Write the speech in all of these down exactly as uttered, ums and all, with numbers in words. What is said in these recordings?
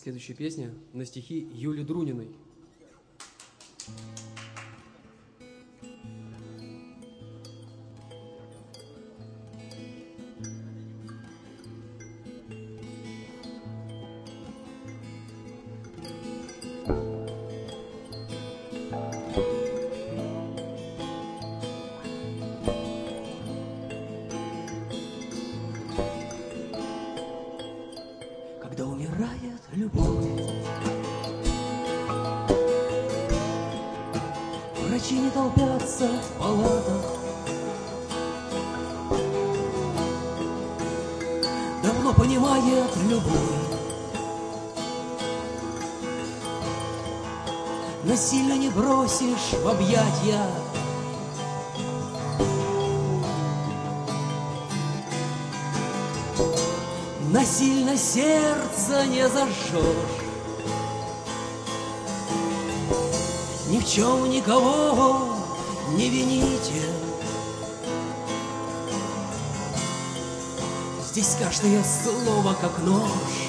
Следующая песня на стихи Юли Друниной. Когда умирает любовь, врачи не толпятся в палатах, давно понимает любовь. Насильно не бросишь в объятья, насильно сердце не зажжешь. Ни в чем никого не вините. Здесь каждое слово как нож,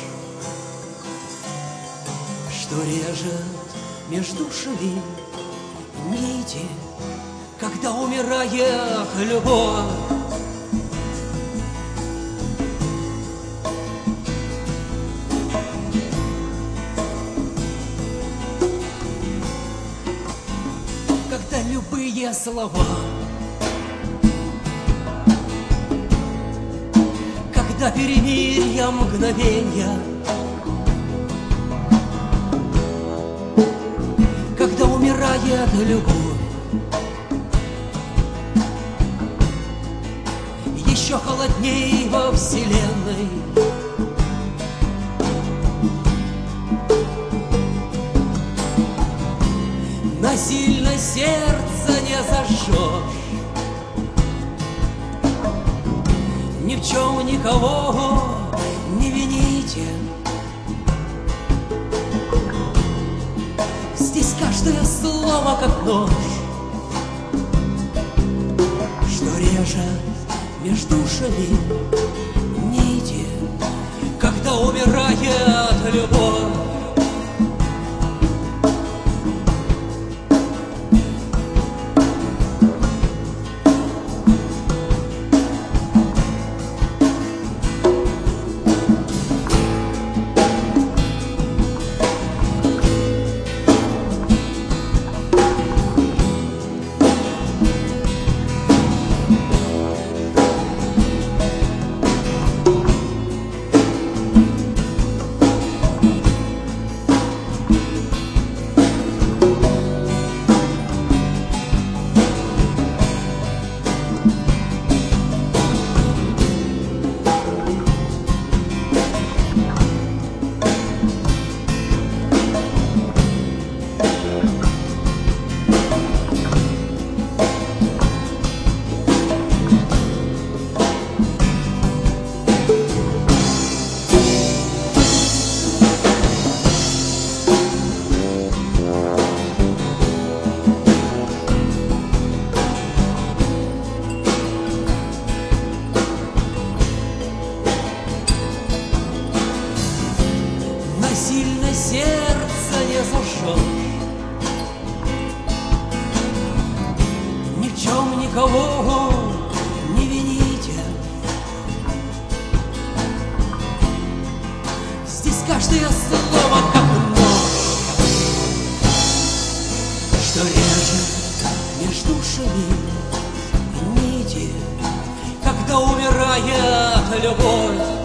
что режет между душами нити, когда умирает любовь. Когда любые слова, когда перемирья мгновенья, когда умирает любовь, еще холодней во вселенной. Насильно сердце не зажжешь, ни в чем никого не вините. Здесь каждое слово как нож, что режет между душами нити, когда умирает любовь. Насильно сердце не зажжешь, ни в чем никого не вините. Здесь каждое слово как нож, что режет между душами нити, когда умирает любовь.